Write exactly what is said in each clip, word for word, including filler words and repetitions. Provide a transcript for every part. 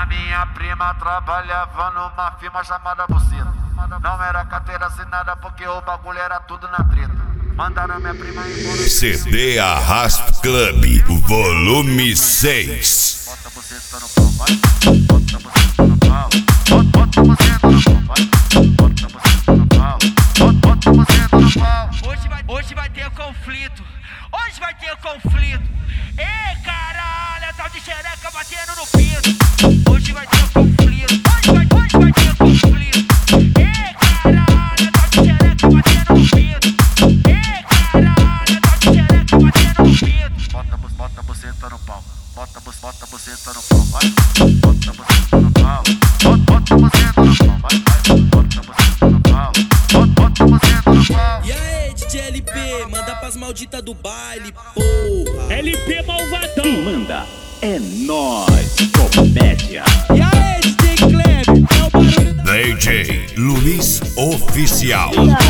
A minha prima trabalhava numa firma chamada Buceta. Não era carteira assinada porque o bagulho era tudo na treta. Mandaram minha prima embora. C D Arrasta Club, volume seis. Bota a buceta no pau, vai. Bota a buceta no pau. Bota a buceta no pau, vai. Bota a buceta no pau. Bota a buceta no pau. Hoje vai, hoje vai ter conflito. Hoje vai ter conflito. Ei, caralho, tal de xereca batendo no pinto. Hoje vai ter conflito. Hoje vai, hoje vai ter conflito. Ei, caralho, tal de xereca batendo no pinto. Ei, caralho, tal de xereca batendo no pinto. Bota, bota a buceta no pau. Bota, bota a buceta no pau, vai. Bota a buceta no pau. Bota a buceta no pau, vai. Bota a buceta no pau. Bota a buceta no pau. E aí, D J L P, manda pras malditas do baile, porra. L P malvadão. Quem manda é nós, comédia. E aí, D J Kleber, é o barulho da... D J Luiz Oficial.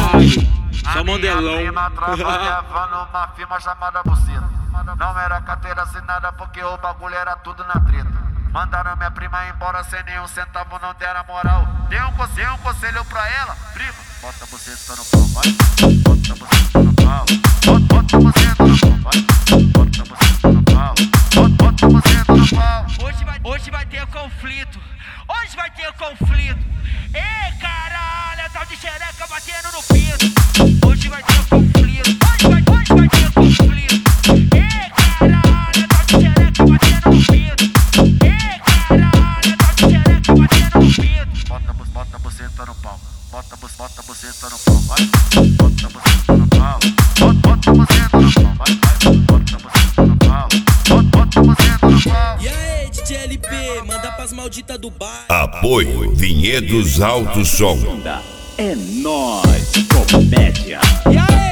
A minha prima trabalhava numa firma chamada Buceta. Não era carteira assinada porque o bagulho era tudo na treta. Mandaram minha prima embora sem nenhum centavo, não deram moral. Dei um conselho, um conselho pra ela, prima. Bota a buceta no pau, vai. Bota a buceta no pau. Bota a buceta no pau, vai. Bota a buceta no pau. Bota a buceta no pau. Hoje vai, hoje vai ter conflito. Hoje vai ter conflito. Ei, caralho, tal de xereca batendo no pinto. Hoje vai ter conflito. Hoje vai, hoje vai ter conflito. Ei, caralho, tal de xereca batendo no pinto. Ei, caralho, tal de xereca batendo no pinto. Bota, bota a buceta no pau. Bota, bota a buceta no pau, vai. Bota a buceta no pau. Bota a buceta no pau, vai. Bota a buceta no pau. Bota a buceta no pau. E aí, D J L P, manda pras malditas do baile. Apoio Vinhedos Alto Som. Manda é nós, comédia. E aí,